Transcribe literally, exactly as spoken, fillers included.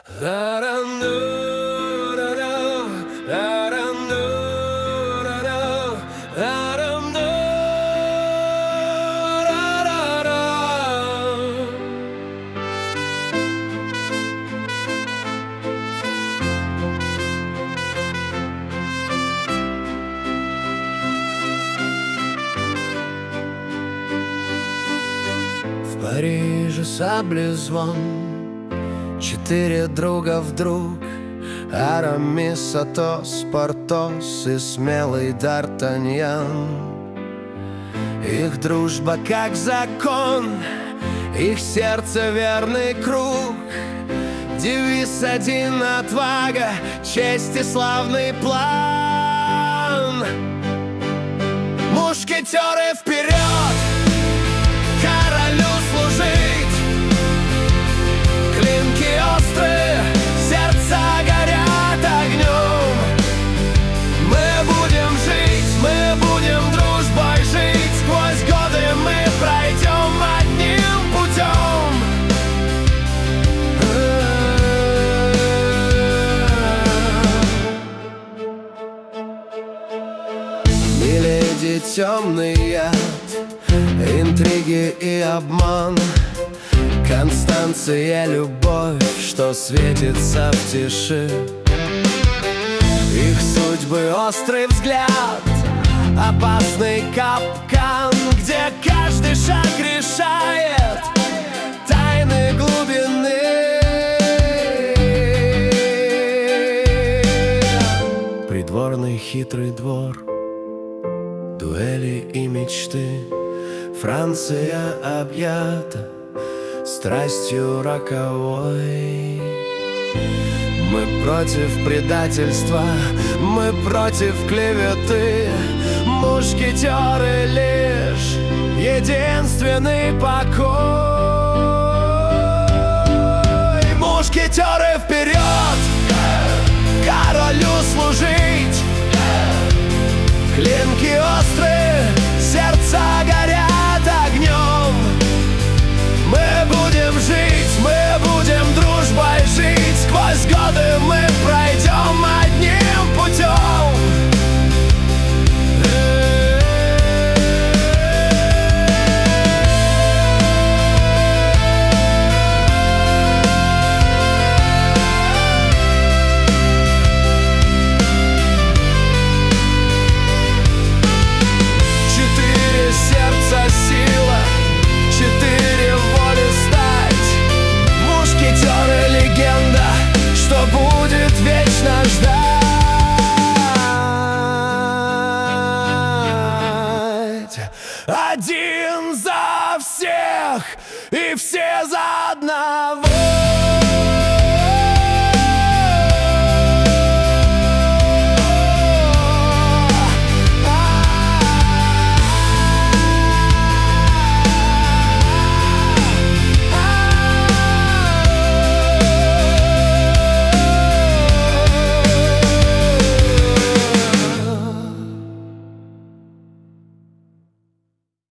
В Париже саблезвон, четыре друга вдруг: Арамис, Атос, Портос и смелый Д'Артаньян. Их дружба как закон, их сердце верный круг. Девиз один: отвага, честь и славный план. Мушкетеры вперед, королю служить! Клинки острые, сердца горят огнем. Мы будем жить, мы будем дружбой жить. Сквозь годы мы пройдем одним путем. Миледи, темный яд, интриги и обман. Констанция, любовь, что светится в тиши. Их судьбы острый взгляд, опасный капкан, где каждый шаг решает тайны глубины. Придворный хитрый двор, дуэли и мечты. Франция объята страстью роковой. Мы против предательства, мы против клеветы. Мушкетеры лишь единственный покой. Мушкетеры вперед, королю служить! Клинки острые, сердца горят огнем. Мы будем жить, мы будем дружбой жить. Сквозь годы мы пройдем одним путем. Четыре сердца сила, четыре воли стать. Мушкетеры легенда, что будет вечно ждать. Один за всех и все за одного.